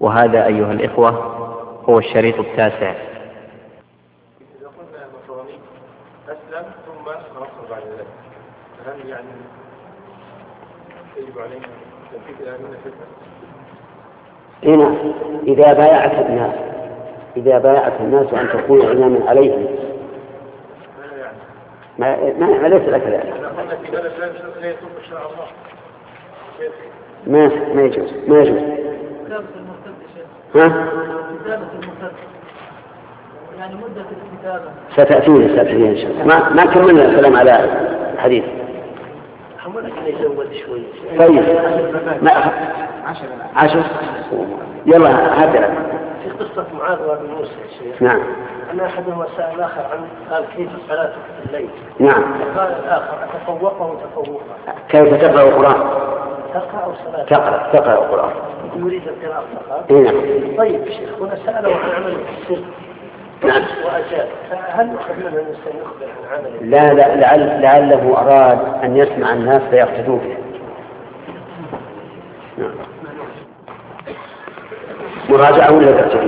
وهذا أيها الإخوة هو الشريط التاسع. إذا قلنا النصراني أسلم ثم نصر بعد ذلك، هل يعني يجب علينا تنفيذ الآمنة فتنة؟ هنا إذا بايعت الناس أن تكون إماما عليهم ما ليس لك ذلك. ما يجوز ها؟ يعني مدة الكتابة ستأتينا إن شاء الله. ما كملنا الكلام على الحديث. طيب ما 10 يلا هذا في قصة معاذ وابن موسى يا شيخ. نعم. أن أحدهما سأل الآخر قال كيف الصلاة في الليل؟ نعم. قال الآخر أتفوقه تفوقا. كيف تقرأ القرآن؟ تقرأ الصلاة. تقرأ القرآن. يريد القراءة فقط. نعم. طيب شيخ هنا سأله عن عمل السر. نعم. وأجاب. هل يخبر أن الإنسان يخبر عن عمله؟ لا لعله أراد أن يسمع الناس فيقتدوا به. نعم. مراجعة ولا تقتدي؟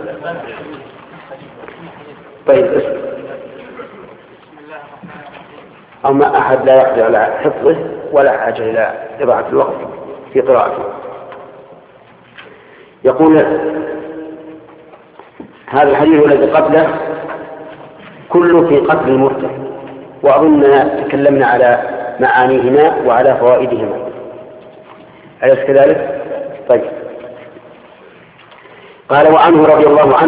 طيب أما أحد لا يقدر على حفظه ولا حاجة إلى إضاعة الوقت في قراءته. يقول هذا الحديث الذي قبله كله في قتل المرتد، وأظننا تكلمنا على معانيهما وعلى فوائدهما، أليس كذلك؟ طيب. قال وعنه رضي الله عنه